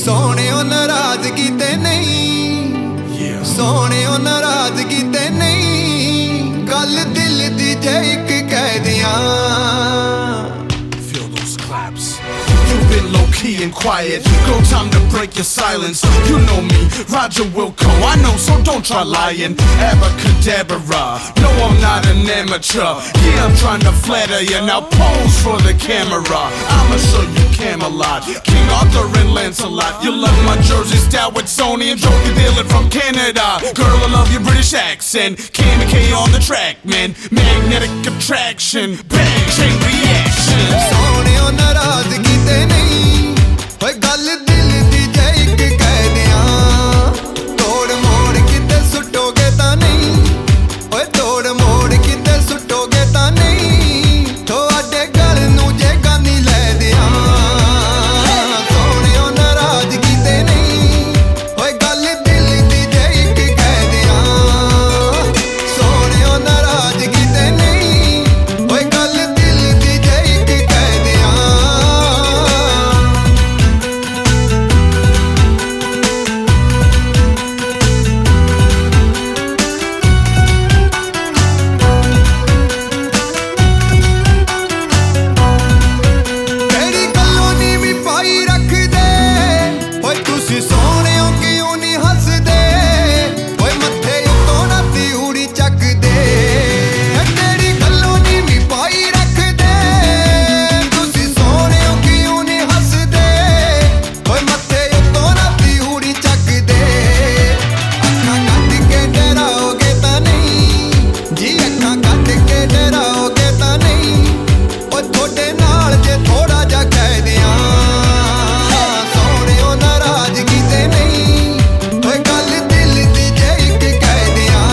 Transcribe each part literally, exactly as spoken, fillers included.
ਸੋਹਣਿਓ ਨਾਰਾਜ਼ਗੀ ਤੇ ਨਹੀਂ, ਸੋਹਣਿਓ ਨਾਰਾਜ਼ਗੀ ਤੇ ਨਹੀਂ, ਗੱਲ ਦਿਲ ਦੀ ਜੇ ਇੱਕ ਕਹਿ ਦਿਆਂ। You've been low-key and quiet, no time to break your silence. You know me, Roger Wilco, I know, so don't try lying. Abracadabra, no I'm not an amateur. Yeah, I'm trying to flatter you, now pose for the camera. I'ma show you Camelot, King Arthur and Lancelot. You love my jersey style with Sony and Joker dealing from Canada. Girl, I love your British accent, Cam and K on the track, man. Magnetic attraction, bang, chain reaction. ਸੋਹਣਿਓ ਨਾਰਾਜ਼ਗੀ ਤੇ ਨਹੀਂ, ਓਏ ਗੱਲ ਦਿਲ ਦੀ ਜੇ ਇੱਕ ਕਹਿ ਦਿਆਂ। ਤੋੜ ਮੋੜ ਕਿਤੇ ਸੁੱਟੋਗੇ ਤਾਂ ਨਹੀਂ, ਓਏ ਤੋੜ ਮੋੜ ਕਿਤੇ ਸੁੱਟੋਗੇ ਤਾਂ ਨਹੀਂ, ਤੁਹਾਡੇ ਗਲ ਨੂੰ ਜੇ ਗਾਨੀ ਲੈ ਦਿਆਂ। ਸੋਹਣਿਓ ਨਾਰਾਜ਼ਗੀ ਤੇ ਨਹੀਂ, ਓਏ ਗੱਲ ਦਿਲ ਦੀ ਜੇ ਇੱਕ ਕਹਿ ਦਿਆਂ। ਸੋਹਣਿਓ ਨਾਰਾਜ਼ਗੀ ਤੇ ਨਹੀਂ, ਓਏ ਗੱਲ ਦਿਲ ਦੀ ਜੇ ਇੱਕ ਕਹਿ ਦਿਆਂ। ਕਿਹੜੀ ਗੱਲੋਂ ਨੀ ਵੀ ਪਾਈ ਰੱਖਦੇ, ਓਏ ਤੁਸੀਂ ਸੋਹਣਿਓ ਕਿਉਂ ਨੀ ਹੱਸਦੇ, ਓਏ ਮੱਥੇ ਉੱਤੋਂ ਨਾ ਤਿਉੜੀ ਚੱਕਦੇ। ਕਿਹੜੀ ਗੱਲੋਂ ਨੀ ਵੀ ਪਾਈ ਰੱਖਦੇ, ਤੁਸੀਂ ਸੋਹਣਿਓ ਕਿਉਂ ਨੀ ਹੱਸਦੇ, ਓਏ ਮੱਥੇ ਉੱਤੋਂ ਨਾ ਤਿਉੜੀ ਚੱਕਦੇ। ਅੱਖਾਂ ਕੱਢ ਕੇ ਡਰਾਓਗੇ ਤਾਂ ਨਹੀਂ ਜੀ, ਅੱਖਾਂ ਕੱਢ ਕੇ ਡਰਾਓਗੇ ਤਾਂ ਨਹੀਂ, ਓਏ ਤੁਹਾਡੇ ਨਾਲ ਜੇ ਥੋੜਾ ਜਿਹਾ ਕਹਿ ਦਿਆਂ। ਸੋਹਣਿਓ ਨਾਰਾਜ਼ਗੀ ਤੇ ਨਹੀਂ, ਓਏ ਗੱਲ ਦਿਲ ਦੀ ਜੇ ਇੱਕ ਕਹਿ ਦਿਆਂ।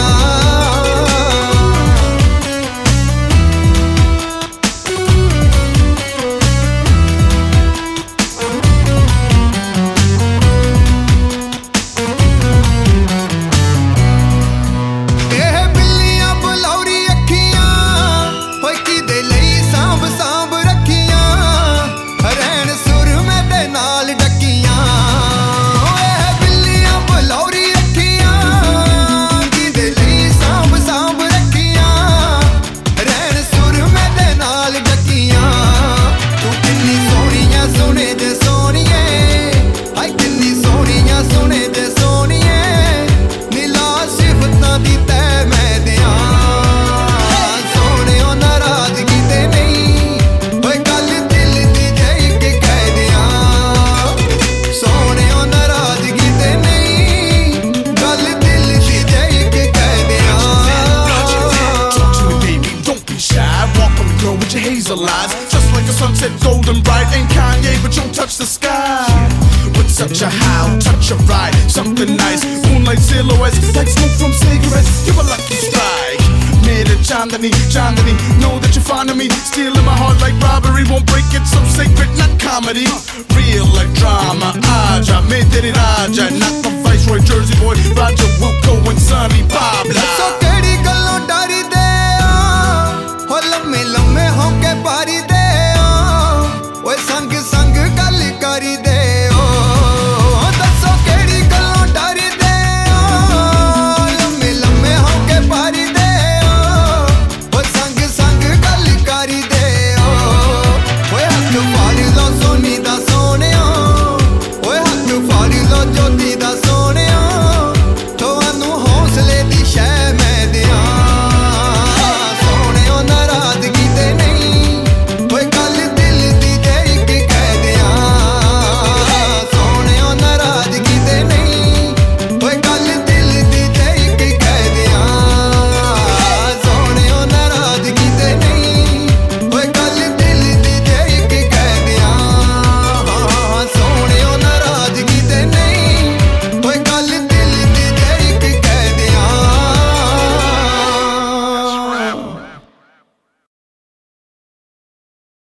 ਇਹ ਬਿੱਲੀਆਂ ਬਲੌਰੀ ਅੱਖੀਆਂ, ਓਏ ਕਿਹਦੇ ਲਈ ਸਾਂਭ ਸਾਂਭ ਰੱਖੀਆਂ, ਰਹਿਣ ਸੁਰਮੇ ਦੇ ਨਾਲ ਡੱਕੀਆਂ। ਇਹ ਬਿੱਲੀਆਂ ਬਲੌਰੀ ਅੱਖੀਆਂ, ਕਿਹਦੇ ਲਈ ਸਾਂਭ ਸਾਂਭ ਰੱਖੀਆਂ, ਰਹਿਣ ਸੁਰਮੇ ਦੇ ਨਾਲ ਡੱਕੀਆਂ। ਤੂੰ ਕਿੰਨੀ ਸੋਹਣੀਆਂ ਸੁਣੇ ਜੇ ਸੋਹਣੀਏ, ਹਾਏ ਕਿੰਨੀ ਸੋਹਣੀਆਂ ਸੁਣੇ ਜੇ ਸੋਹਣੀਏ, ਨੀਲਾ ਸਿਫਤਾਂ ਦੀ ਤੈ ਮੈਂ ਦਿਆਂ। ਸੋਹਣਿਓ ਨਾਰਾਜ਼ਗੀ ਤੇ ਨਹੀਂ, ਓਏ ਗੱਲ ਦਿਲ ਦੀ ਜੇ ਇੱਕ ਕਹਿ ਦਿਆਂ। ਸੋਹਣਿਓ ਨਾਰਾਜ਼ਗੀ ਤੇ ਨਹੀਂ, ਗੱਲ ਦਿਲ ਦੀ ਜੇ ਇੱਕ ਕਹਿ ਦਿਆਂ। Talk to me, baby, don't be shy. Walk on the girl with your hazel eyes, just like a sunset, golden bright. Ain't Kanye, but you don't touch the sky. With such a how, touch a ride, something nice. Moonlight silhouettes, like smoke from cigarettes. You're a lucky strike. Made it Chandani, Chandani. Know that you're fond of me, stealing my heart like robbery. Won't break it, so sacred, not comedy. Real like drama. Aja, made it Raja, not the Viceroy, Jersey boy, Roger Wilco and Sonny Bob. ਦੱਸੋ